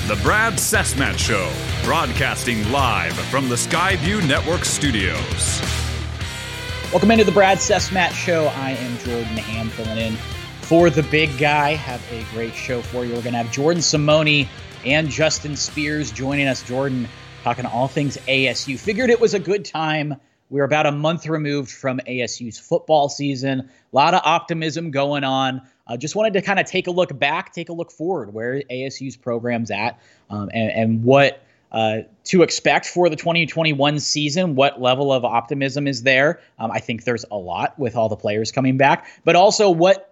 The Brad Cessmat Show, broadcasting live from the Skyview Network studios. Welcome into the Brad Cessmat Show. I am Jordan Ham filling in for the big guy. Have a great show for you. We're going to have Jordan Simone and Justin Spears joining us. Jordan talking all things ASU. Figured it was a good time. We're about a month removed from ASU's football season. A lot of optimism going on. Just wanted to kind of take a look back, take a look forward, where ASU's program's at, and what to expect for the 2021 season. What level of optimism is there? I think there's a lot with all the players coming back, but also where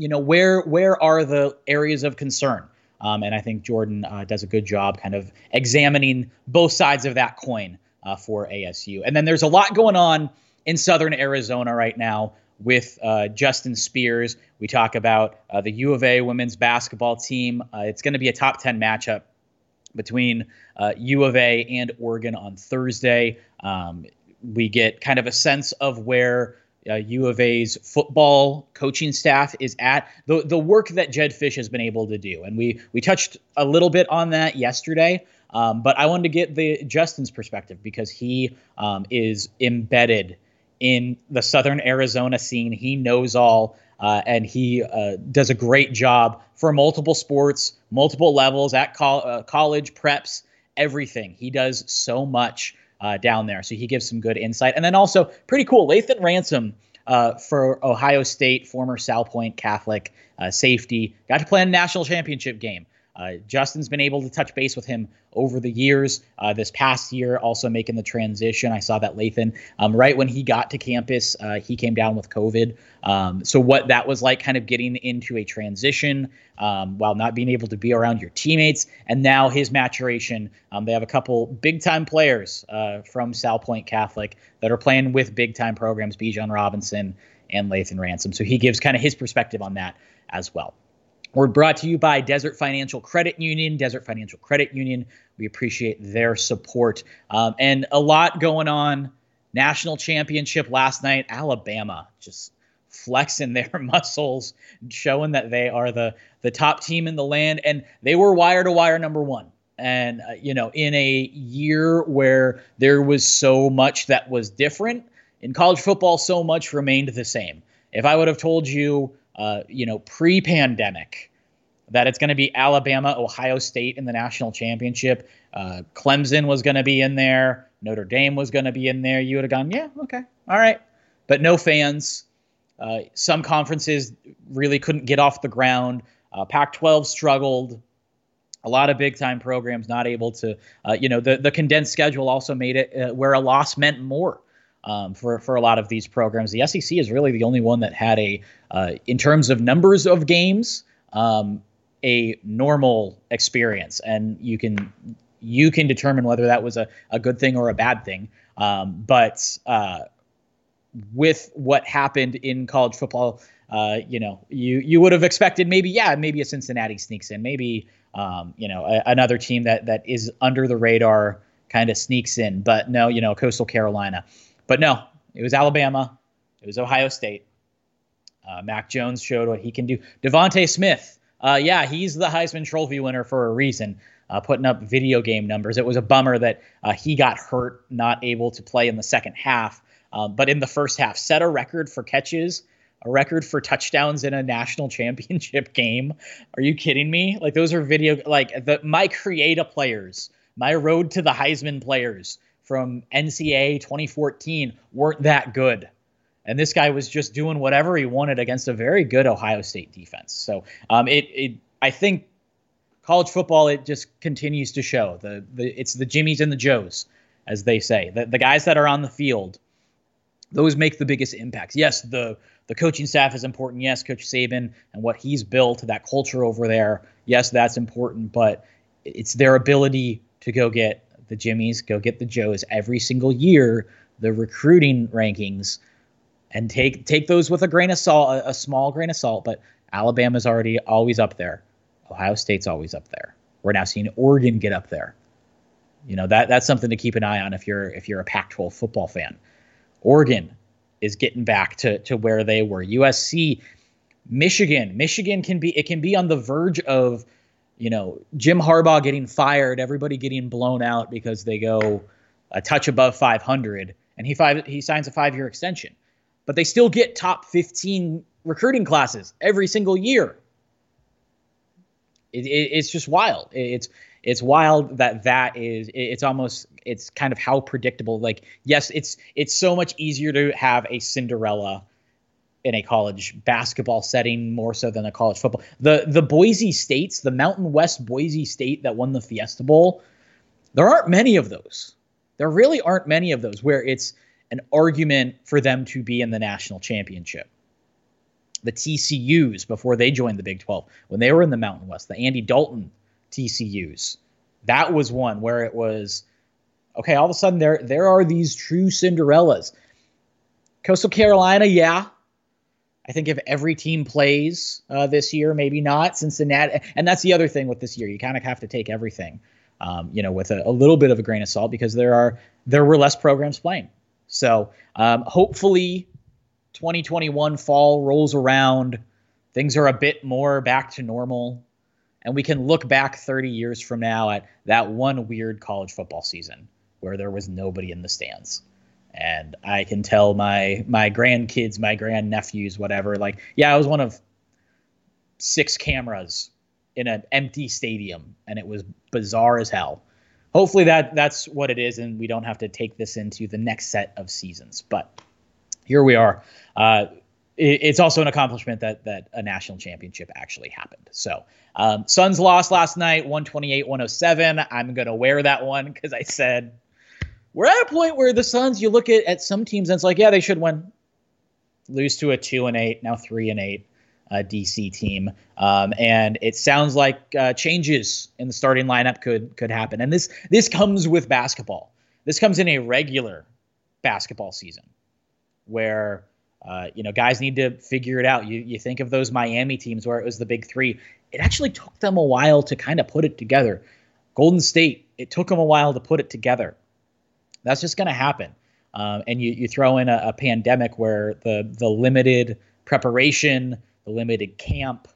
are the areas of concern? And I think Jordan does a good job kind of examining both sides of that coin for ASU. And then there's a lot going on in Southern Arizona right now with Justin Spears. We talk about the U of A women's basketball team. It's going to be a top 10 matchup between U of A and Oregon on Thursday. We get kind of a sense of where U of A's football coaching staff is at, the work that Jedd Fisch has been able to do. And we touched a little bit on that yesterday. But I wanted to get Justin's perspective because he is embedded in the Southern Arizona scene. He knows all, and he does a great job for multiple sports, multiple levels at college, preps, everything. He does so much down there. So he gives some good insight. And then also pretty cool, Lathan Ransom for Ohio State, former Salpointe Catholic safety, got to play in a national championship game. Justin's been able to touch base with him over the years. This past year, also making the transition. I saw that Lathan, right when he got to campus, he came down with COVID. So what that was like kind of getting into a transition while not being able to be around your teammates. And now his maturation. They have a couple big-time players from Salpointe Catholic that are playing with big-time programs, Bijan Robinson and Lathan Ransom. So he gives kind of his perspective on that as well. We're brought to you by Desert Financial Credit Union. Desert Financial Credit Union, we appreciate their support. And a lot going on. National championship last night. Alabama just flexing their muscles, showing that they are the top team in the land. And they were wire-to-wire number one. And, in a year where there was so much that was different, in college football, so much remained the same. If I would have told you, pre-pandemic, that it's going to be Alabama, Ohio State in the national championship. Clemson was going to be in there. Notre Dame was going to be in there. You would have gone, yeah, okay, all right. But no fans. Some conferences really couldn't get off the ground. Pac-12 struggled. A lot of big-time programs not able to, the condensed schedule also made it where a loss meant more. For a lot of these programs. The SEC is really the only one that had in terms of numbers of games, a normal experience. And you can determine whether that was a good thing or a bad thing. But with what happened in college football, you would have expected maybe a Cincinnati sneaks in, maybe, another team that is under the radar kind of sneaks in. But no, Coastal Carolina. But no, it was Alabama. It was Ohio State. Mac Jones showed what he can do. Devontae Smith, he's the Heisman Trophy winner for a reason, putting up video game numbers. It was a bummer that he got hurt, not able to play in the second half. But in the first half, set a record for catches, a record for touchdowns in a national championship game. Are you kidding me? Like, those are my Create-A players, my Road to the Heisman players from NCAA 2014 weren't that good. And this guy was just doing whatever he wanted against a very good Ohio State defense. So I think college football, it just continues to show. It's the Jimmies and the Joes, as they say. The guys that are on the field, those make the biggest impacts. Yes, the coaching staff is important. Yes, Coach Saban and what he's built, that culture over there, yes, that's important. But it's their ability to go get the Jimmies, go get the Joes every single year, the recruiting rankings, and take those with a grain of salt, a small grain of salt. But Alabama's always up there. Ohio State's always up there. We're now seeing Oregon get up there. That's something to keep an eye on if you're a Pac-12 football fan. Oregon is getting back to where they were. USC, Michigan can be on the verge of Jim Harbaugh getting fired, everybody getting blown out because they go a touch above 500, and he signs a 5-year extension. But they still get top 15 recruiting classes every single year. It's just wild. It's wild it's kind of how predictable. Like, yes, it's so much easier to have a Cinderella in a college basketball setting more so than a college football. The Boise States, the Mountain West Boise State that won the Fiesta Bowl, there aren't many of those. There really aren't many of those where it's an argument for them to be in the national championship. The TCUs before they joined the Big 12, when they were in the Mountain West, the Andy Dalton TCUs, that was one where it was, okay, all of a sudden there are these true Cinderellas. Coastal Carolina, yeah. I think if every team plays this year, maybe not. Cincinnati, and that's the other thing with this year. You kind of have to take everything, with a little bit of a grain of salt because there were less programs playing. So hopefully 2021 fall rolls around, things are a bit more back to normal, and we can look back 30 years from now at that one weird college football season where there was nobody in the stands. And I can tell my grandkids, my grandnephews, whatever, like, yeah, I was one of 6 cameras in an empty stadium, and it was bizarre as hell. Hopefully that's what it is, and we don't have to take this into the next set of seasons. But here we are. It's also an accomplishment that a national championship actually happened. So Suns lost last night, 128-107. I'm going to wear that one because I said we're at a point where the Suns, you look at some teams and it's like, yeah, they should win. Lose to a 2-8, now 3-8 DC team. And it sounds like changes in the starting lineup could happen. And this comes with basketball. This comes in a regular basketball season where guys need to figure it out. You think of those Miami teams where it was the big three. It actually took them a while to kind of put it together. Golden State, it took them a while to put it together. That's just going to happen. And you throw in a pandemic where the limited preparation, the limited camp,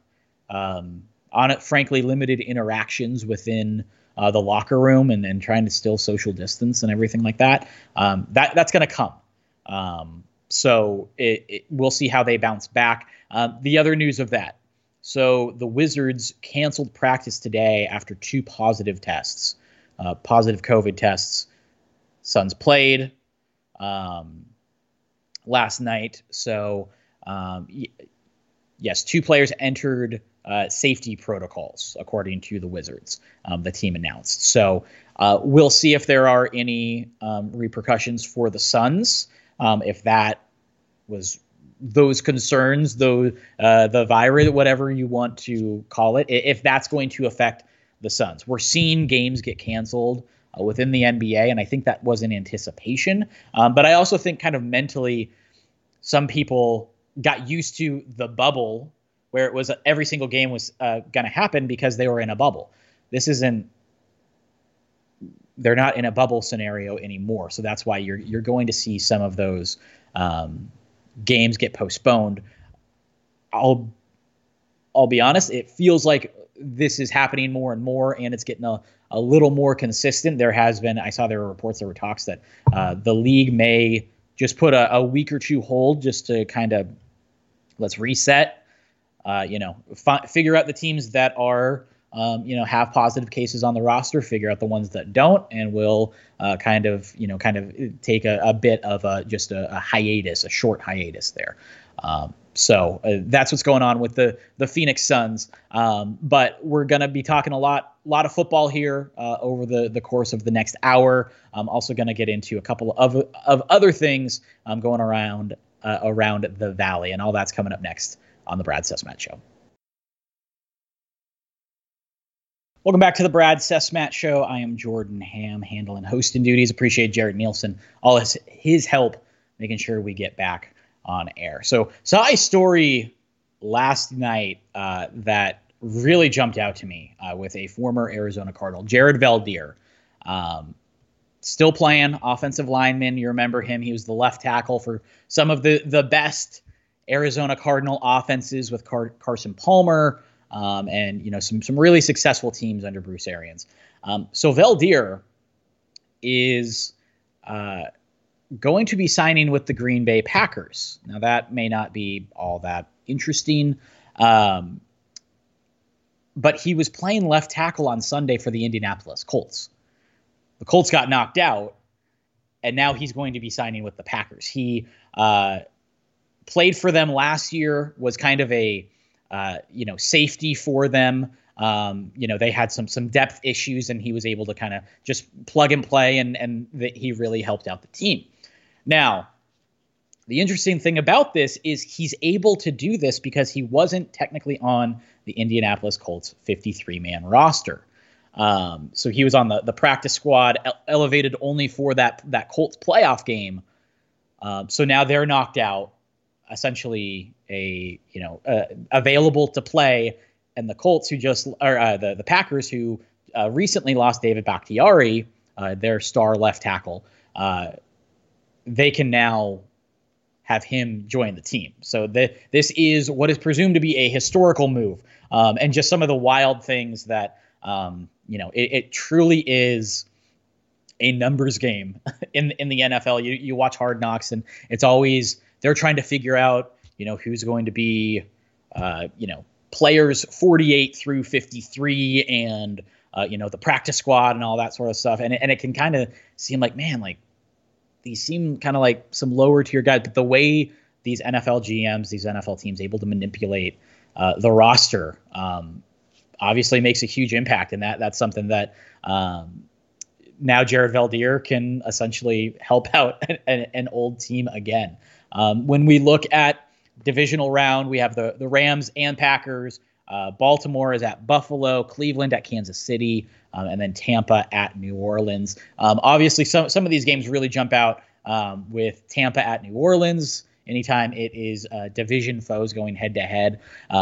frankly, limited interactions within the locker room and trying to still social distance and everything like that, that's going to come. So we'll see how they bounce back. The other news of that. So the Wizards canceled practice today after 2 positive tests, positive COVID tests. Suns played last night. So, yes, 2 players entered safety protocols, according to the Wizards, the team announced. So we'll see if there are any repercussions for the Suns. If that was those concerns, the virus, whatever you want to call it, if that's going to affect the Suns. We're seeing games get canceled within the NBA, and I think that was in anticipation. But I also think kind of mentally, some people got used to the bubble where it was every single game was going to happen because they were in a bubble. They're not in a bubble scenario anymore. So that's why you're going to see some of those games get postponed. I'll be honest, it feels like this is happening more and more, and it's getting a little more consistent. I saw there were reports, there were talks that the league may just put a week or 2 hold just to kind of let's reset, figure out the teams that are, have positive cases on the roster, figure out the ones that don't, and we'll kind of take a bit of a hiatus, a short hiatus there. So that's what's going on with the Phoenix Suns. But we're going to be talking a lot of football here over the course of the next hour. I'm also going to get into a couple of other things going around the Valley, and all that's coming up next on the Brad Sesmat Show. Welcome back to the Brad Sesmat Show. I am Jordan Ham, handling hosting duties. Appreciate Jarrett Nielsen, all his help making sure we get back on air. So saw a story last night that really jumped out to me with a former Arizona Cardinal, Jared Veldheer, still playing offensive lineman. You remember him. He was the left tackle for some of the best Arizona Cardinal offenses with Carson Palmer, and some really successful teams under Bruce Arians. So Veldheer is going to be signing with the Green Bay Packers. Now that may not be all that interesting, but he was playing left tackle on Sunday for the Indianapolis Colts. The Colts got knocked out, and now he's going to be signing with the Packers. He played for them last year, was kind of a safety for them. They had some depth issues, and he was able to kind of just plug and play, and he really helped out the team. Now, the interesting thing about this is he's able to do this because he wasn't technically on the Indianapolis Colts 53-man roster. So he was on the practice squad, elevated only for that Colts playoff game. So now they're knocked out, essentially available to play. And the Colts the Packers who recently lost David Bakhtiari, their star left tackle, they can now have him join the team. So this is what is presumed to be a historical move. And just some of the wild things that, it truly is a numbers game in the NFL. You watch Hard Knocks, and it's always, they're trying to figure out, who's going to be, players 48 through 53 and, the practice squad and all that sort of stuff. And it can kind of seem like, man, like these seem kind of like some lower tier guys, but the way these NFL GMs, these NFL teams able to manipulate the roster, obviously makes a huge impact. And that's something that now Jared Veldheer can essentially help out an old team again. When we look at divisional round, we have the Rams and Packers. Baltimore is at Buffalo, Cleveland at Kansas City, and then Tampa at New Orleans. Obviously, some of these games really jump out with Tampa at New Orleans. Anytime it is division foes going head to head.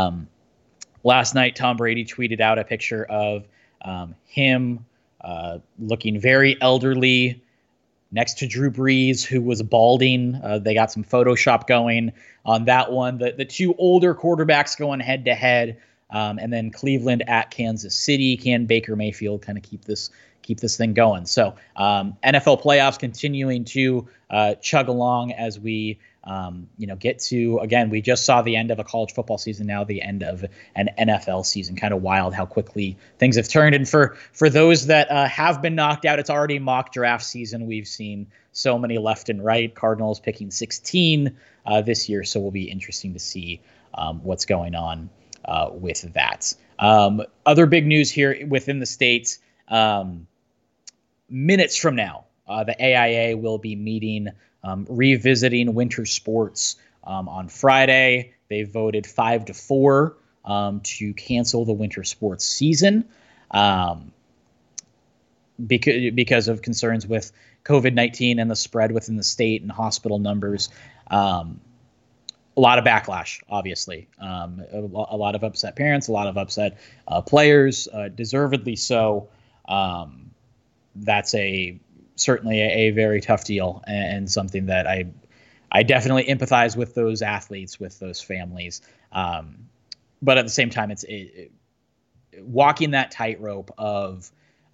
Last night, Tom Brady tweeted out a picture of him looking very elderly next to Drew Brees, who was balding. They got some Photoshop going on that one. The two older quarterbacks going head to head, and then Cleveland at Kansas City. Can Baker Mayfield kind of keep this thing going? So NFL playoffs continuing to chug along as we get to, again, we just saw the end of a college football season, now the end of an NFL season. Kind of wild how quickly things have turned. And for those that have been knocked out, it's already mock draft season. We've seen so many left and right. Cardinals picking 16 this year, so will be interesting to see what's going on with that. Other big news here within the States, minutes from now, the AIA will be meeting, revisiting winter sports on Friday. They voted 5-4 to cancel the winter sports season because of concerns with COVID-19 and the spread within the state and hospital numbers. A lot of backlash, obviously. A lot of upset parents, a lot of upset players, deservedly so. That's certainly a very tough deal, and something that I definitely empathize with those athletes, with those families. But at the same time, it's walking that tightrope of,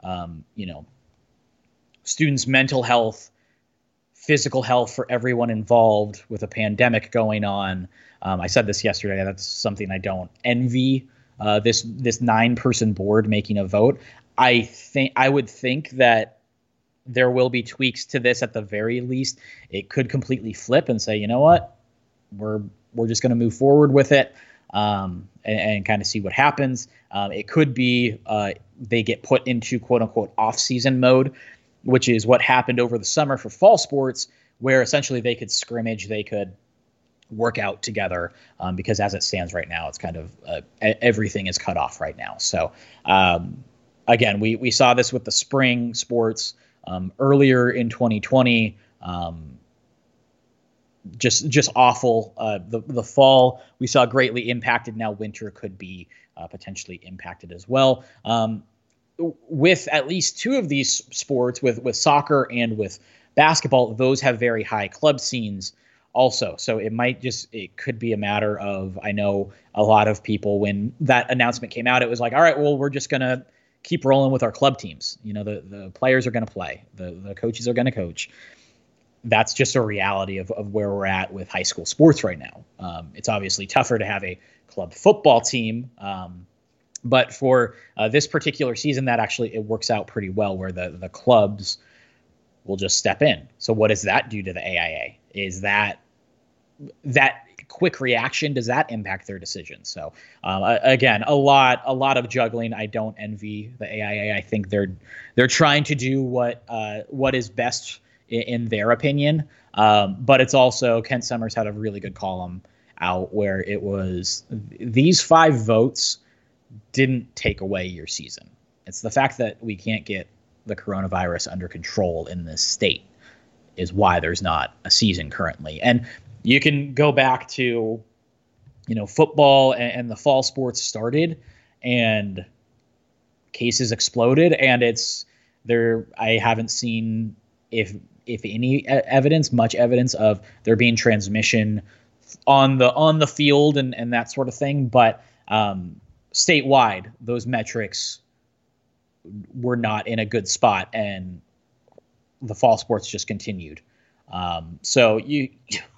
students' mental health, physical health for everyone involved with a pandemic going on. I said this yesterday. That's something I don't envy. This 9-person board making a vote. I would think that there will be tweaks to this at the very least. It could completely flip and say, you know what, we're just going to move forward with it and kind of see what happens. It could be they get put into quote unquote off-season mode, which is what happened over the summer for fall sports, where essentially they could scrimmage, they could work out together, because as it stands right now, it's kind of everything is cut off right now. So again, we saw this with the spring sports earlier in 2020. Just awful. The fall we saw greatly impacted. Now winter could be potentially impacted as well. With at least two of these sports, with soccer and with basketball, those have very high club scenes also. So it could be a matter of, I know a lot of people, when that announcement came out, it was like, all right, well, we're just going to keep rolling with our club teams. The players are going to play, the coaches are going to coach. That's just a reality of where we're at with high school sports right now. It's obviously tougher to have a club football team. But for this particular season, that actually, it works out pretty well where the clubs will just step in. So what does that do to the AIA? Is that quick reaction, does that impact their decision? So again, a lot of juggling. I don't envy the AIA. I think they're trying to do what is best in their opinion. But it's also, Kent Summers had a really good column out where it was, these 5 votes didn't take away your season. It's the fact that we can't get the coronavirus under control in this state is why there's not a season currently. And you can go back to, football and the fall sports started and cases exploded, and it's there. I haven't seen if any much evidence of there being transmission on the field and that sort of thing. But statewide, those metrics were not in a good spot, and the fall sports just continued. So you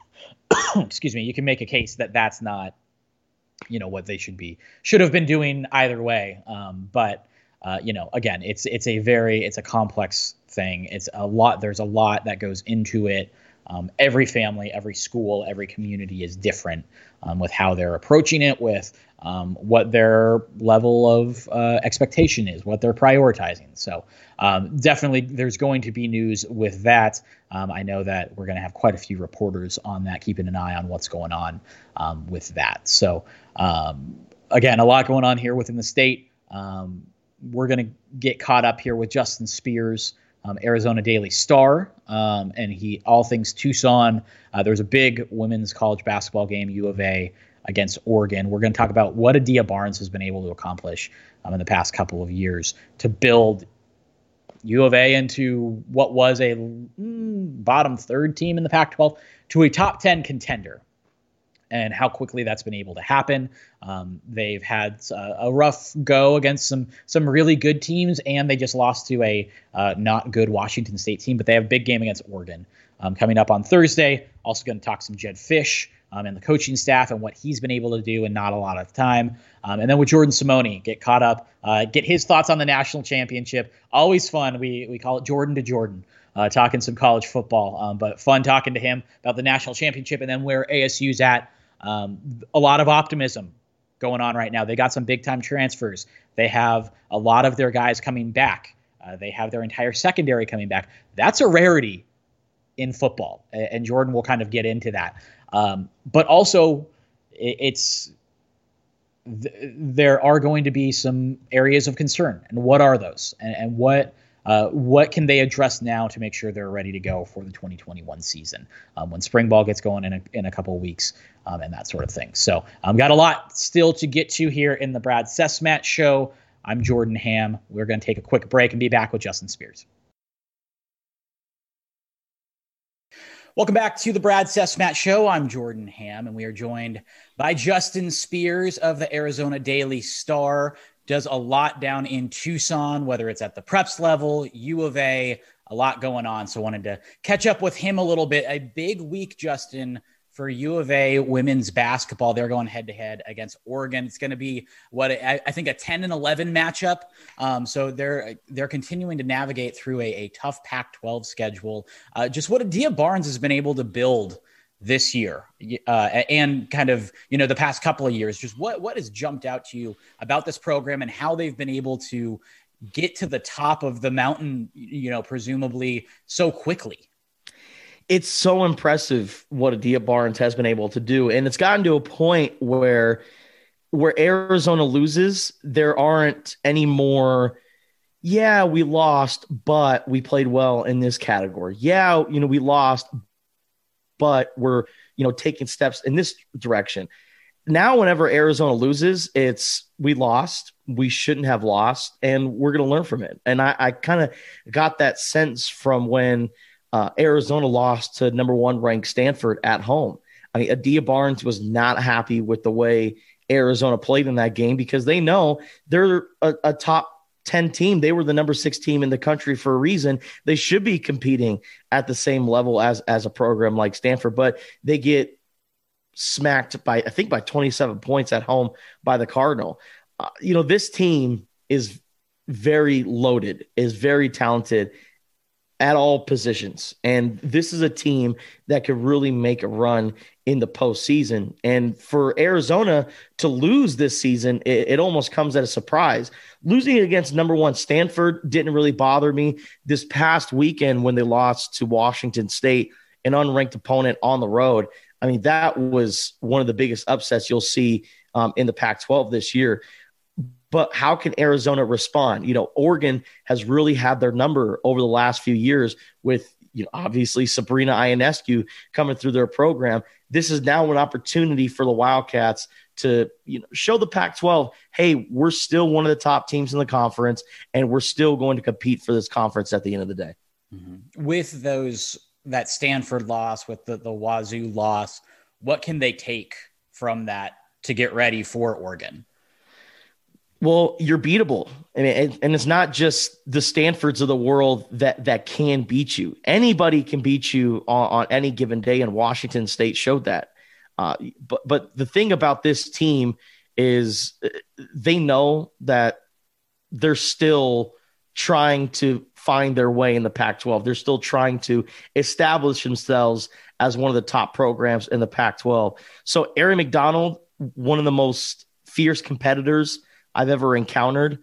excuse me, you can make a case that that's not, what they should have been doing either way. But again, it's a complex thing. It's a lot. There's a lot that goes into it. Every family, every school, every community is different with how they're approaching it, with what their level of expectation is, what they're prioritizing. So definitely there's going to be news with that. I know that we're going to have quite a few reporters on that, keeping an eye on what's going on with that. So again, a lot going on here within the state. We're going to get caught up here with Justin Spears, Arizona Daily Star, and all things Tucson. There's a big women's college basketball game, U of A against Oregon. We're going to talk about what Adia Barnes has been able to accomplish in the past couple of years to build U of A into what was a bottom third team in the Pac-12 to a top 10 contender, and how quickly that's been able to happen. They've had a rough go against some really good teams, and they just lost to a not good Washington State team, but they have a big game against Oregon coming up on Thursday. Also going to talk some Jedd Fisch and the coaching staff and what he's been able to do in not a lot of time. And then with Jordan Simone, get caught up, get his thoughts on the national championship. Always fun. We call it Jordan to Jordan. Talking some college football, but fun talking to him about the national championship and then where ASU's at. A lot of optimism going on right now. They got some big time transfers. They have a lot of their guys coming back. They have their entire secondary coming back. That's a rarity in football, and Jordan will kind of get into that. But also, there are going to be some areas of concern, and what are those? And what can they address now to make sure they're ready to go for the 2021 season when spring ball gets going in a couple of weeks and that sort of thing. So got a lot still to get to here in the Brad Sesmat Show. I'm Jordan Ham. We're going to take a quick break and be back with Justin Spears. Welcome back to the Brad Sesmat Show. I'm Jordan Ham, and we are joined by Justin Spears of the Arizona Daily Star. Does a lot down in Tucson, whether it's at the preps level, U of A, a lot going on. So wanted to catch up with him a little bit. A big week, Justin, for U of A women's basketball. They're going head-to-head against Oregon. It's going to be I think a 10-11 matchup. So they're continuing to navigate through a tough Pac-12 schedule. Just what Adia Barnes has been able to build this year and kind of, the past couple of years, just what has jumped out to you about this program and how they've been able to get to the top of the mountain, presumably so quickly. It's so impressive what Adia Barnes has been able to do. And it's gotten to a point where Arizona loses, there aren't any more, yeah, we lost, but we played well in this category. Yeah, we lost, but we're, taking steps in this direction. Now, whenever Arizona loses, it's we lost, we shouldn't have lost, and we're going to learn from it. And I kind of got that sense from when Arizona lost to number 1 ranked Stanford at home. I mean, Adia Barnes was not happy with the way Arizona played in that game because they know they're a top 10 team. They were the number 6 team in the country for a reason. They should be competing at the same level as a program like Stanford, but they get smacked by 27 points at home by the Cardinal. This team is very loaded, is very talented at all positions. And this is a team that could really make a run in the postseason. And for Arizona to lose this season, it almost comes at a surprise. Losing against number 1 Stanford didn't really bother me. This past weekend when they lost to Washington State, an unranked opponent on the road, I mean, that was one of the biggest upsets you'll see in the Pac-12 this year. But how can Arizona respond? Oregon has really had their number over the last few years with, obviously Sabrina Ionescu coming through their program. This is now an opportunity for the Wildcats to, show the Pac-12, hey, we're still one of the top teams in the conference, and we're still going to compete for this conference at the end of the day. Mm-hmm. With that Stanford loss, with the Wazoo loss, what can they take from that to get ready for Oregon? Well, you're beatable. I mean, and it's not just the Stanfords of the world that can beat you. Anybody can beat you on any given day, and Washington State showed that. But the thing about this team is they know that they're still trying to find their way in the Pac-12. They're still trying to establish themselves as one of the top programs in the Pac-12. So Aari McDonald, one of the most fierce competitors I've ever encountered,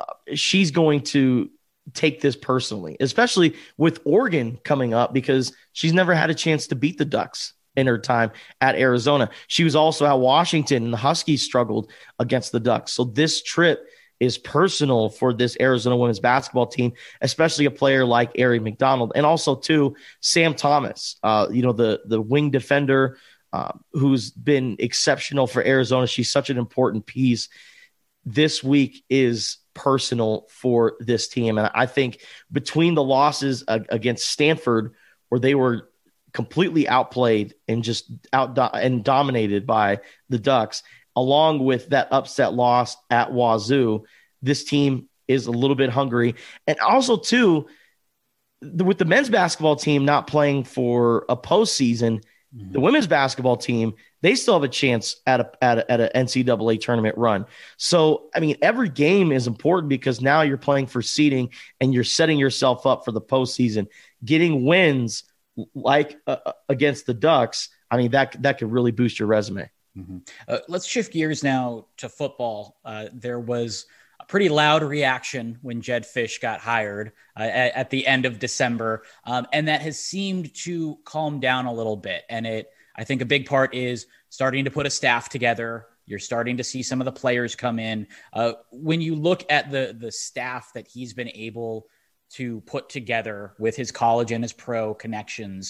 she's going to take this personally, especially with Oregon coming up, because she's never had a chance to beat the Ducks in her time at Arizona. She was also at Washington, and the Huskies struggled against the Ducks. So this trip is personal for this Arizona women's basketball team, especially a player like Aari McDonald, and also too Sam Thomas, the wing defender who's been exceptional for Arizona. She's such an important piece. This week is personal for this team. And I think between the losses against Stanford, where they were completely outplayed and just dominated by the Ducks, along with that upset loss at Wazoo, this team is a little bit hungry. And also, too, with the men's basketball team not playing for a postseason, the women's basketball team, they still have a chance at an NCAA tournament run. So, I mean, every game is important because now you're playing for seeding and you're setting yourself up for the postseason. Getting wins like against the Ducks, I mean, that could really boost your resume. Mm-hmm. Let's shift gears now to football. There was a pretty loud reaction when Jedd Fisch got hired at the end of December, and that has seemed to calm down a little bit. And I think a big part is starting to put a staff together. You're starting to see some of the players come in. When you look at the staff that he's been able to put together with his college and his pro connections,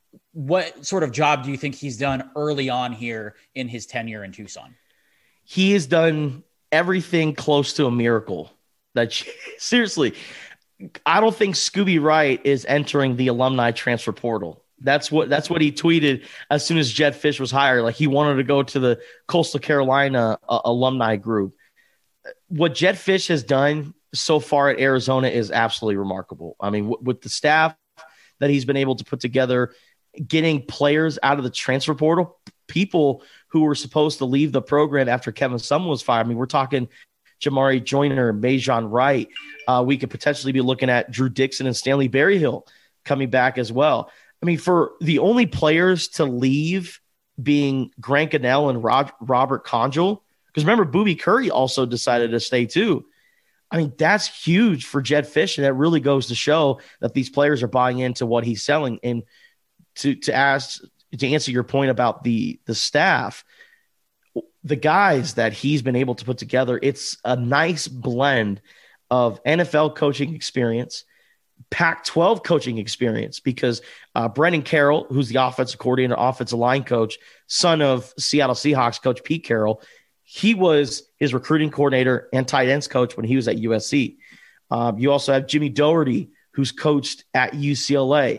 what sort of job do you think he's done early on here in his tenure in Tucson? He has done everything close to a miracle. Seriously, I don't think Scooby Wright is entering the alumni transfer portal. That's what he tweeted as soon as Jedd Fisch was hired. Like, he wanted to go to the Coastal Carolina alumni group. What Jedd Fisch has done so far at Arizona is absolutely remarkable. I mean, with the staff that he's been able to put together, getting players out of the transfer portal, people who were supposed to leave the program after Kevin Sumlin was fired. I mean, we're talking Jamari Joyner, Majon Wright. We could potentially be looking at Drew Dixon and Stanley Berryhill coming back as well. I mean, for the only players to leave being Grant Gunnell and Robert Conjal, because remember, Boobie Curry also decided to stay too. I mean, that's huge for Jedd Fisch, and that really goes to show that these players are buying into what he's selling. And to answer your point about the staff, the guys that he's been able to put together, it's a nice blend of NFL coaching experience, Pac-12 coaching experience, because Brendan Carroll, who's the offensive coordinator, offensive line coach, son of Seattle Seahawks coach Pete Carroll, he was his recruiting coordinator and tight ends coach when he was at USC. You also have Jimmy Doherty, who's coached at UCLA.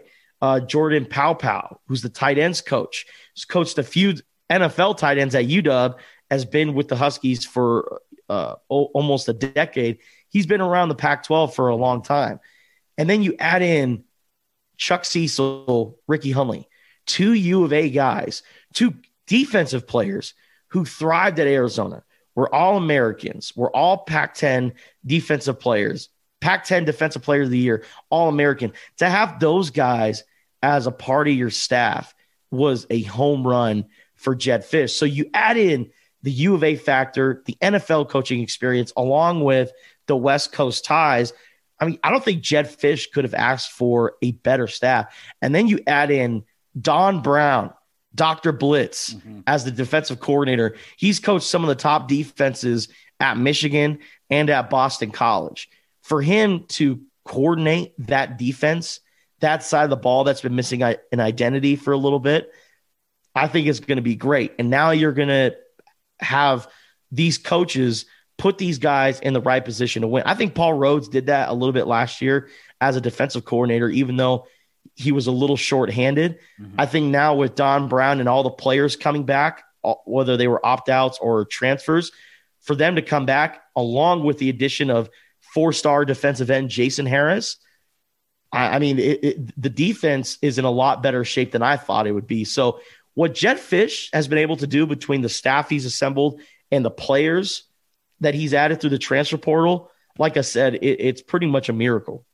Jordan Paopao, who's the tight ends coach. He's coached a few NFL tight ends at UW, has been with the Huskies for almost a decade. He's been around the Pac-12 for a long time. And then you add in Chuck Cecil, Ricky Hunley, two U of A guys, two defensive players who thrived at Arizona. We're all Americans. We're all Pac-10 defensive players, Pac-10 Defensive Player of the Year, all American. To have those guys as a part of your staff was a home run for Jedd Fisch. So you add in the U of A factor, the NFL coaching experience, along with the West Coast ties. I mean, I don't think Jedd Fisch could have asked for a better staff. And then you add in Don Brown, Dr. Blitz, as the defensive coordinator. He's coached some of the top defenses at Michigan and at Boston College. For him to coordinate that defense, that side of the ball that's been missing an identity for a little bit, I think it's going to be great. And now you're going to have these coaches put these guys in the right position to win. I think Paul Rhodes did that a little bit last year as a defensive coordinator, even though he was a little short-handed. I think now with Don Brown and all the players coming back, whether they were opt-outs or transfers, for them to come back, along with the addition of four-star defensive end Jason Harris, I mean, the defense is in a lot better shape than I thought it would be. So what Jedd Fisch has been able to do between the staff he's assembled and the players that he's added through the transfer portal, like I said, it's pretty much a miracle.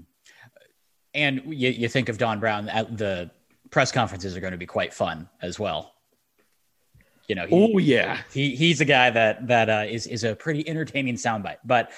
And you think of Don Brown, the press conferences are going to be quite fun as well. You know, he's a guy that is a pretty entertaining soundbite. But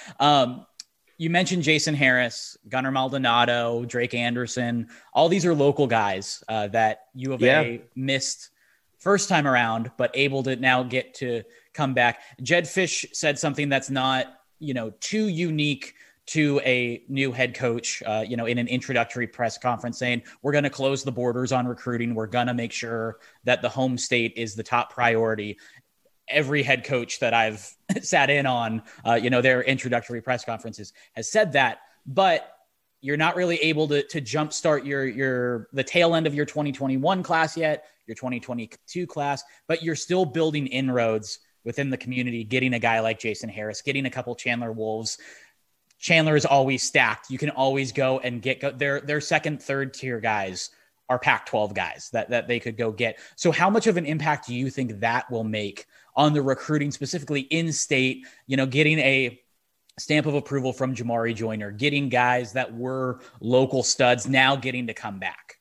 you mentioned Jason Harris, Gunnar Maldonado, Drake Anderson. All these are local guys that U of A missed first time around, but able to now get to come back. Jedd Fisch said something that's not, too unique to a new head coach, in an introductory press conference, saying we're going to close the borders on recruiting. We're going to make sure that the home state is the top priority. Every head coach that I've sat in on, their introductory press conferences has said that, but you're not really able to jumpstart the tail end of your 2021 class yet, your 2022 class, but you're still building inroads within the community, getting a guy like Jason Harris, getting a couple Chandler Wolves. Chandler is always stacked. You can always go and get their second, third tier guys are Pac-12 guys that they could go get. So how much of an impact do you think that will make on the recruiting, specifically in state, getting a stamp of approval from Jamari Joyner, getting guys that were local studs now getting to come back?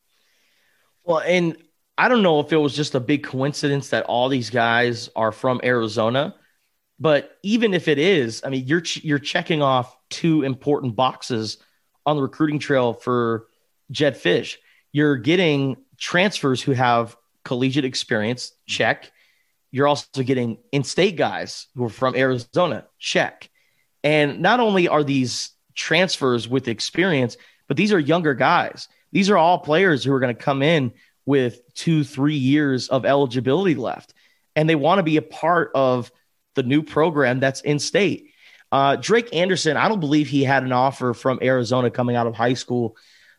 Well, and I don't know if it was just a big coincidence that all these guys are from Arizona, but even if it is, I mean, you're checking off two important boxes on the recruiting trail for Jedd Fisch. You're getting transfers who have collegiate experience, check. You're also getting in-state guys who are from Arizona, check. And not only are these transfers with experience, but these are younger guys. These are all players who are going to come in with 2-3 years of eligibility left, and they want to be a part of the new program that's in state. Drake Anderson, I don't believe he had an offer from Arizona coming out of high school,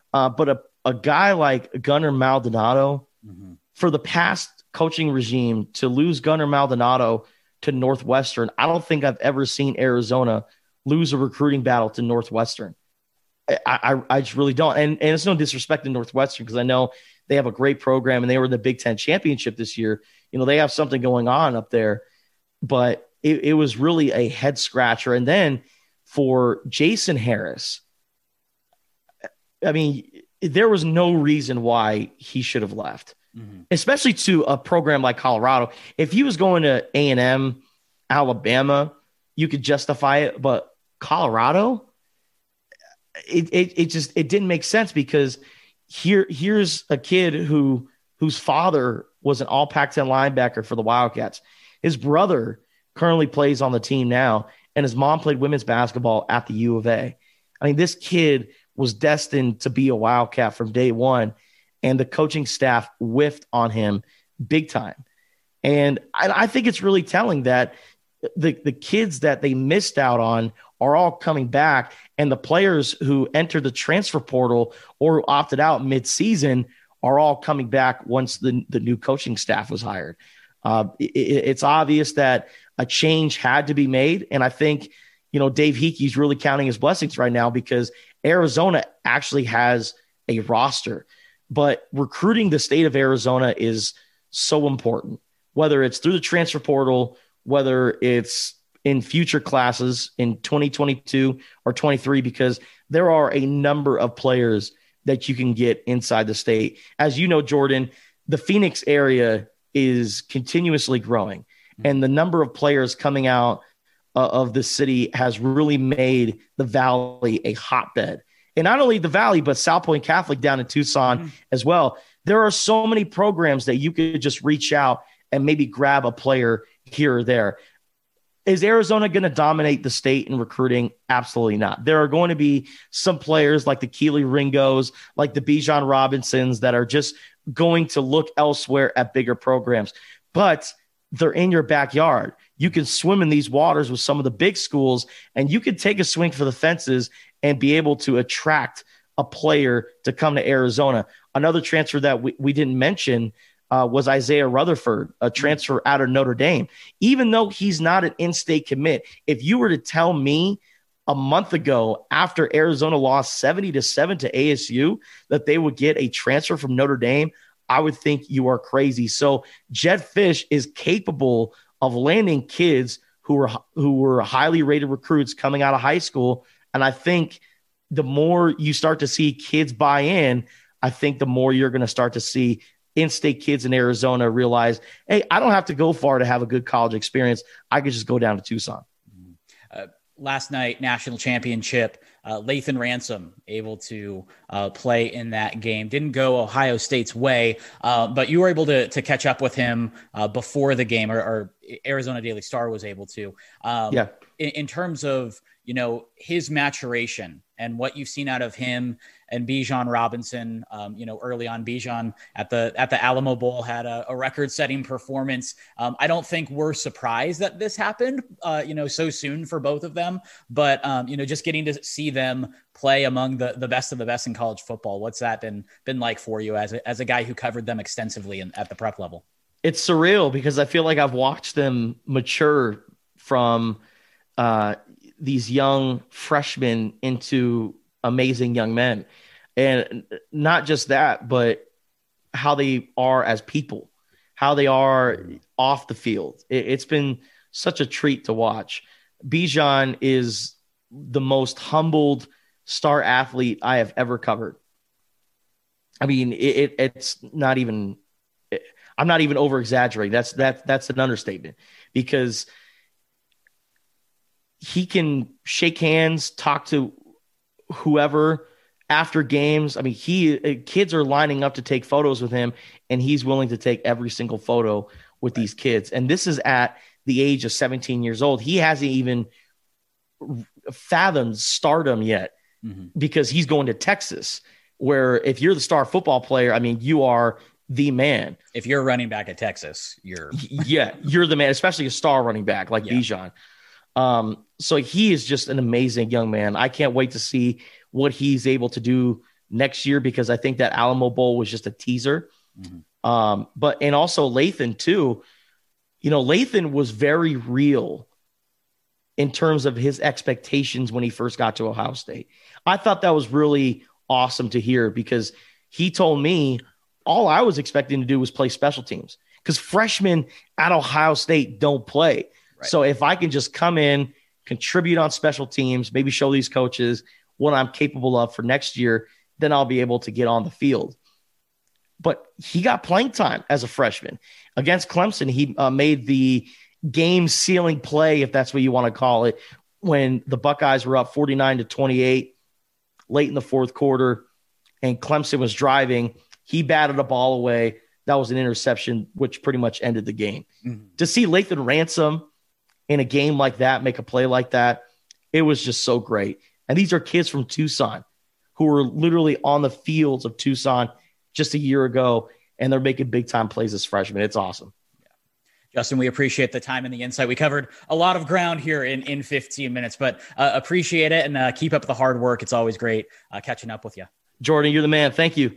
but a guy like Gunnar Maldonado, for the past coaching regime to lose Gunnar Maldonado to Northwestern, I don't think I've ever seen Arizona lose a recruiting battle to Northwestern. I just really don't. And it's no disrespect to Northwestern, because I know they have a great program and they were in the Big Ten championship this year. They have something going on up there, but it was really a head scratcher. And then for Jason Harris, I mean, there was no reason why he should have left, especially to a program like Colorado. If he was going to A&M, Alabama, you could justify it, but Colorado, it didn't make sense, because here's a kid whose father was an all Pac-10 linebacker for the Wildcats. His brother currently plays on the team now, and his mom played women's basketball at the U of A. I mean, this kid was destined to be a Wildcat from day one, and the coaching staff whiffed on him big time. And I think it's really telling that the kids that they missed out on are all coming back. And the players who entered the transfer portal or opted out mid-season are all coming back once the new coaching staff was hired. It's obvious that a change had to be made. And I think, Dave Hickey's really counting his blessings right now because Arizona actually has a roster. But recruiting the state of Arizona is so important, whether it's through the transfer portal, whether it's in future classes in 2022 or 23, because there are a number of players that you can get inside the state. As you know, Jordan, the Phoenix area is continuously growing, and the number of players coming out of the city has really made the Valley a hotbed. And not only the Valley, but South Point Catholic down in Tucson as well. There are so many programs that you could just reach out and maybe grab a player here or there. Is Arizona going to dominate the state in recruiting? Absolutely not. There are going to be some players like the Keely Ringos, like the Bijan Robinsons that are just going to look elsewhere at bigger programs. But they're in your backyard. You can swim in these waters with some of the big schools, and you can take a swing for the fences and be able to attract a player to come to Arizona. Another transfer that we didn't mention was Isaiah Rutherford, a transfer out of Notre Dame. Even though he's not an in-state commit, if you were to tell me a month ago after Arizona lost 70-7 to ASU that they would get a transfer from Notre Dame, I would think you are crazy. So Jedd Fisch is capable of landing kids who were highly rated recruits coming out of high school. And I think the more you start to see kids buy in, I think the more you're going to start to see in-state kids in Arizona realize, hey, I don't have to go far to have a good college experience. I could just go down to Tucson. Last night, national championship, Lathan Ransom able to play in that game. Didn't go Ohio State's way, but you were able to catch up with him before the game, or Arizona Daily Star was able to. In terms of, his maturation and what you've seen out of him and Bijan Robinson, early on, Bijan at the Alamo Bowl had a record-setting performance. I don't think we're surprised that this happened, so soon for both of them. But just getting to see them play among the best of the best in college football, what's that been like for you as a guy who covered them extensively at the prep level? It's surreal because I feel like I've watched them mature from these young freshmen into amazing young men. And not just that, but how they are as people, how they are off the field. It's been such a treat to watch. Bijan is the most humbled star athlete I have ever covered. I mean, it's not even – I'm not even over-exaggerating. That's an understatement because he can shake hands, talk to whoever after games. I mean, kids are lining up to take photos with him, and he's willing to take every single photo with these kids. And this is at the age of 17 years old. He hasn't even fathomed stardom yet because he's going to Texas, where if you're the star football player, I mean, you are the man. If you're running back at Texas, you're the man, especially a star running back like Bijan. So he is just an amazing young man. I can't wait to see what he's able to do next year because I think that Alamo Bowl was just a teaser. And also Lathan too. Lathan was very real in terms of his expectations when he first got to Ohio State. I thought that was really awesome to hear because he told me all I was expecting to do was play special teams because freshmen at Ohio State don't play. Right. So if I can just come in, contribute on special teams, maybe show these coaches what I'm capable of for next year, then I'll be able to get on the field. But he got playing time as a freshman. Against Clemson, he made the game-sealing play, if that's what you want to call it, when the Buckeyes were up 49-28 late in the fourth quarter, and Clemson was driving. He batted a ball away. That was an interception, which pretty much ended the game. To see Lathan Ransom in a game like that, make a play like that, it was just so great. And these are kids from Tucson who were literally on the fields of Tucson just a year ago, and they're making big-time plays as freshmen. It's awesome. Justin, we appreciate the time and the insight. We covered a lot of ground here in 15 minutes, but appreciate it and keep up the hard work. It's always great catching up with you. Jordan, you're the man. Thank you.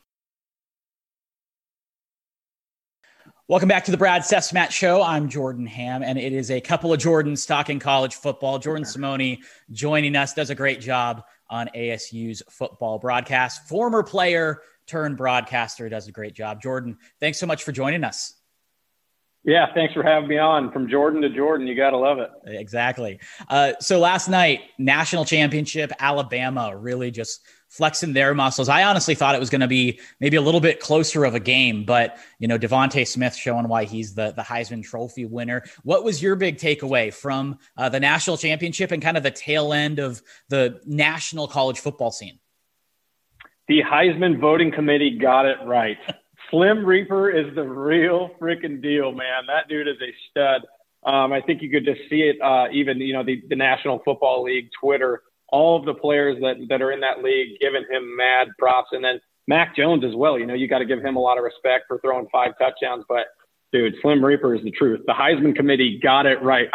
Welcome back to the Brad Sesmat Show. I'm Jordan Ham, and it is a couple of Jordans talking college football. Jordan Simone joining us, does a great job on ASU's football broadcast. Former player turned broadcaster, does a great job. Jordan, thanks so much for joining us. Yeah, thanks for having me on. From Jordan to Jordan, you got to love it. Exactly. So last night, national championship, Alabama really just flexing their muscles. I honestly thought it was going to be maybe a little bit closer of a game, but, Devontae Smith showing why he's the Heisman Trophy winner. What was your big takeaway from the national championship and kind of the tail end of the national college football scene? The Heisman voting committee got it right. Slim Reaper is the real freaking deal, man. That dude is a stud. I think you could just see it, even, the National Football League, Twitter, all of the players that are in that league giving him mad props. And then Mac Jones as well. You got to give him a lot of respect for throwing 5 touchdowns. But, dude, Slim Reaper is the truth. The Heisman committee got it right.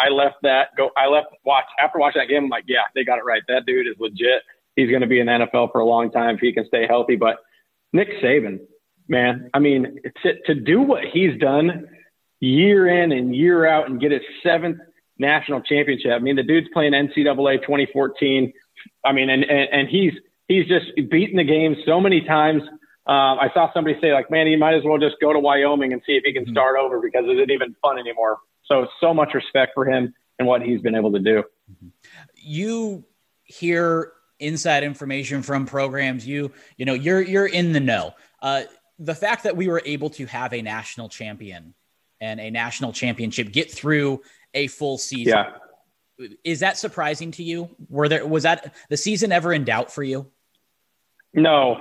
After watching that game, I'm like, yeah, they got it right. That dude is legit. He's going to be in the NFL for a long time if he can stay healthy. But Nick Saban, man, I mean, to do what he's done year in and year out and get his 7th national championship. I mean, the dude's playing NCAA 2014. I mean, and he's just beaten the game so many times. I saw somebody say, like, man, he might as well just go to Wyoming and see if he can start over because it isn't even fun anymore. So much respect for him and what he's been able to do. You hear inside information from programs. You're in the know. The fact that we were able to have a national champion and a national championship get through a full season, is that surprising to you? Was that the season ever in doubt for you? No.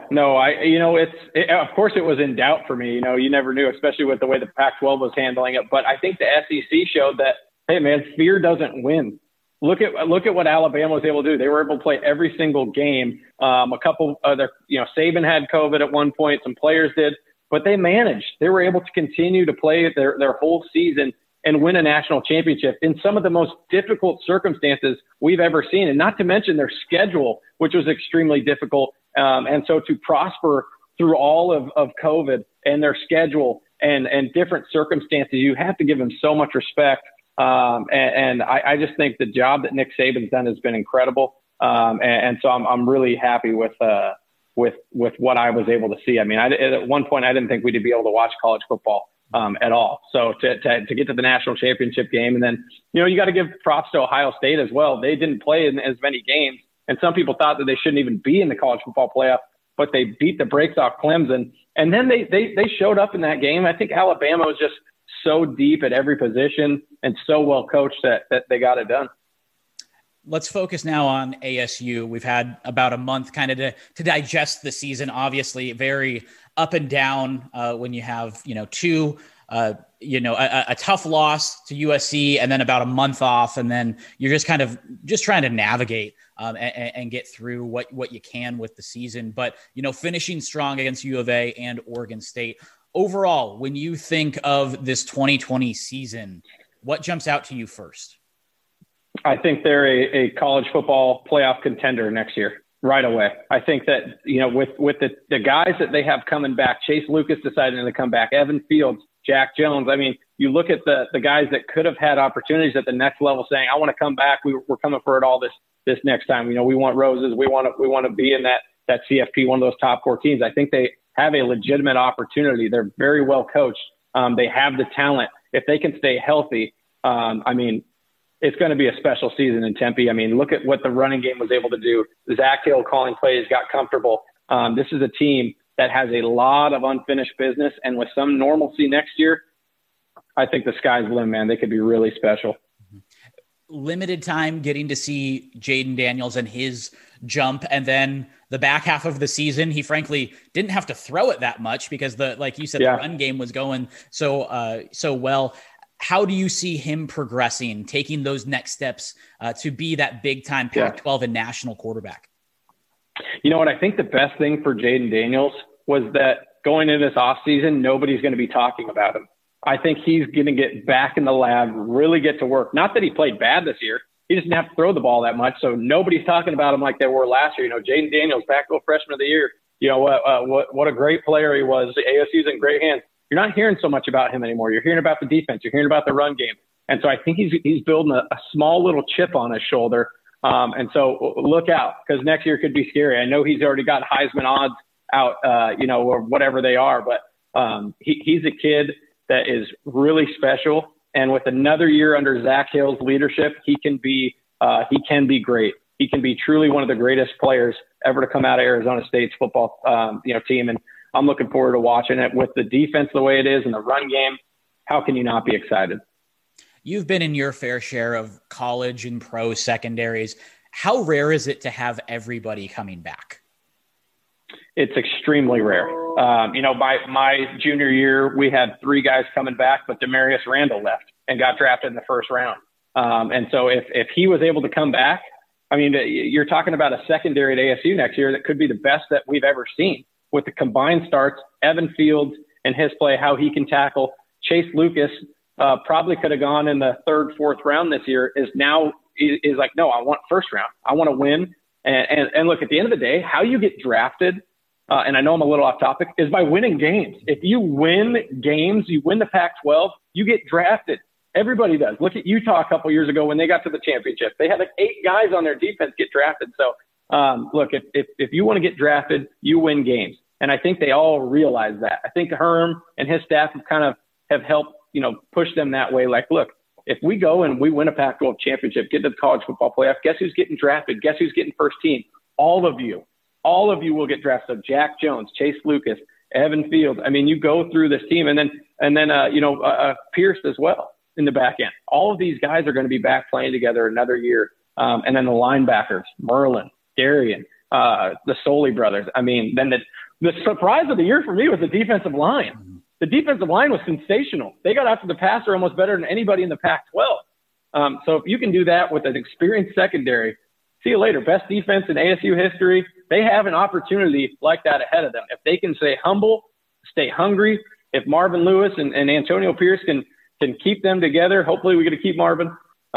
Of course it was in doubt for me. You never knew, especially with the way the Pac-12 was handling it. But I think the SEC showed that, hey man, fear doesn't win. Look at what Alabama was able to do. They were able to play every single game. A couple other, Saban had COVID at one point. Some players did, but they managed. They were able to continue to play their whole season and win a national championship in some of the most difficult circumstances we've ever seen. And not to mention their schedule, which was extremely difficult. And so to prosper through all of COVID and their schedule and different circumstances, you have to give them so much respect. And I just think the job that Nick Saban's done has been incredible. And so I'm really happy with what I was able to see. I mean, at one point I didn't think we'd be able to watch college football at all. So to get to the national championship game, and then, you got to give props to Ohio State as well. They didn't play in as many games, and some people thought that they shouldn't even be in the college football playoff, but they beat the brakes off Clemson. And then they showed up in that game. I think Alabama was just so deep at every position and so well coached that they got it done. Let's focus now on ASU. We've had about a month kind of to digest the season. Obviously, very up and down when you have, a tough loss to USC and then about a month off. And then you're just kind of trying to navigate and get through what you can with the season. But, finishing strong against U of A and Oregon State. Overall, when you think of this 2020 season, what jumps out to you first? I think they're a college football playoff contender next year, right away. I think that, with the guys that they have coming back, Chase Lucas deciding to come back, Evan Fields, Jack Jones. I mean, you look at the guys that could have had opportunities at the next level saying, I want to come back. We're coming for it all this next time. We want roses. We want to be in that CFP, one of those top 4 teams. I think they have a legitimate opportunity. They're very well coached. They have the talent. If they can stay healthy, it's going to be a special season in Tempe. I mean, look at what the running game was able to do. Zach Hill calling plays, got comfortable. This is a team that has a lot of unfinished business, and with some normalcy next year, I think the sky's the limit, man. They could be really special. Limited time getting to see Jayden Daniels and his jump, and then the back half of the season, he frankly didn't have to throw it that much because like you said, the run game was going so well. How do you see him progressing, taking those next steps to be that big time Pac-12 and national quarterback? You know what? I think the best thing for Jayden Daniels was that going into this offseason, nobody's going to be talking about him. I think he's going to get back in the lab, really get to work. Not that he played bad this year. He just didn't have to throw the ball that much. So nobody's talking about him like they were last year. Jaden Daniels, backfield freshman of the year. What a great player he was. The ASU's in great hands. You're not hearing so much about him anymore. You're hearing about the defense. You're hearing about the run game. And so I think he's building a small little chip on his shoulder. And so look out, because next year could be scary. I know he's already got Heisman odds out, or whatever they are, but he's a kid that is really special. And with another year under Zach Hill's leadership, he can be great. He can be truly one of the greatest players ever to come out of Arizona State's football, team. And I'm looking forward to watching it with the defense the way it is and the run game. How can you not be excited? You've been in your fair share of college and pro secondaries. How rare is it to have everybody coming back? It's extremely rare. By my junior year, we had 3 guys coming back, but Demarius Randall left and got drafted in the first round. And so if he was able to come back, I mean, you're talking about a secondary at ASU next year that could be the best that we've ever seen with the combined starts. Evan Fields and his play, how he can tackle. Chase Lucas probably could have gone in the 3rd, 4th round this year, is like, no, I want first round. I want to win. And look, at the end of the day, how you get drafted, and I know I'm a little off topic, is by winning games. If you win games, you win the Pac-12, you get drafted. Everybody does. Look at Utah a couple years ago when they got to the championship. They had like 8 guys on their defense get drafted. So, look, if you want to get drafted, you win games. And I think they all realize that. I think Herm and his staff have helped, push them that way. Like, look, if we go and we win a Pac-12 championship, get to the college football playoff, guess who's getting drafted? Guess who's getting first team? All of you will get drafted. So Jack Jones, Chase Lucas, Evan Fields. I mean, you go through this team, and then Pierce as well in the back end. All of these guys are going to be back playing together another year. And then the linebackers, Merlin, Darian, the Soley brothers. I mean, then the surprise of the year for me was the defensive line. The defensive line was sensational. They got after the passer almost better than anybody in the Pac-12. So if you can do that with an experienced secondary, see you later. Best defense in ASU history. They have an opportunity like that ahead of them. If they can stay humble, stay hungry, if Marvin Lewis and Antonio Pierce can keep them together, hopefully we get to keep Marvin,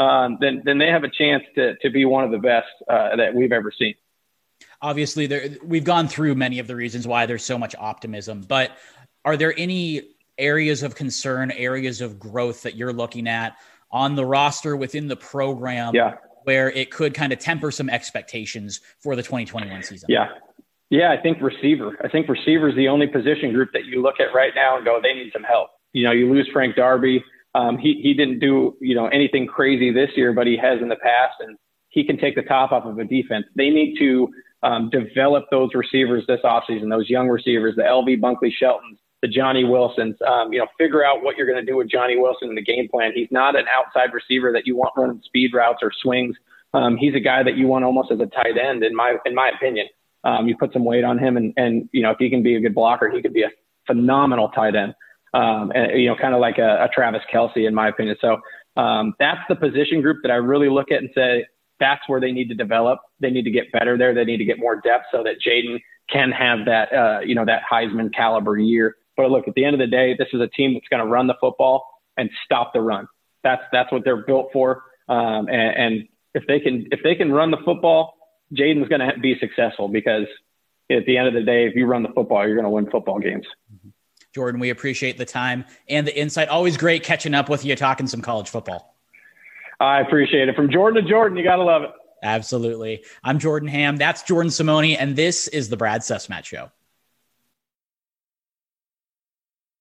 then they have a chance to be one of the best that we've ever seen. Obviously, we've gone through many of the reasons why there's so much optimism, but are there any areas of concern, areas of growth that you're looking at on the roster within the program where it could kind of temper some expectations for the 2021 season? Yeah, I think receiver. I think receiver is the only position group that you look at right now and go, they need some help. You lose Frank Darby. He didn't do, anything crazy this year, but he has in the past, and he can take the top off of a defense. They need to develop those receivers this offseason, those young receivers, the LV Bunkley Sheltons, the Johnny Wilsons, figure out what you're going to do with Johnny Wilson in the game plan. He's not an outside receiver that you want running speed routes or swings. He's a guy that you want almost as a tight end, in my opinion. You put some weight on him, and if he can be a good blocker, he could be a phenomenal tight end. Kind of like a Travis Kelce, in my opinion. So that's the position group that I really look at and say, that's where they need to develop. They need to get better there. They need to get more depth so that Jaden can have that, that Heisman caliber year. But look, at the end of the day, this is a team that's going to run the football and stop the run. That's what they're built for. And if they can run the football, Jaden's going to be successful, because at the end of the day, if you run the football, you're going to win football games. Jordan, we appreciate the time and the insight. Always great catching up with you, talking some college football. I appreciate it. From Jordan to Jordan, you got to love it. Absolutely. I'm Jordan Ham. That's Jordan Simone, and this is the Brad Sesmat Show.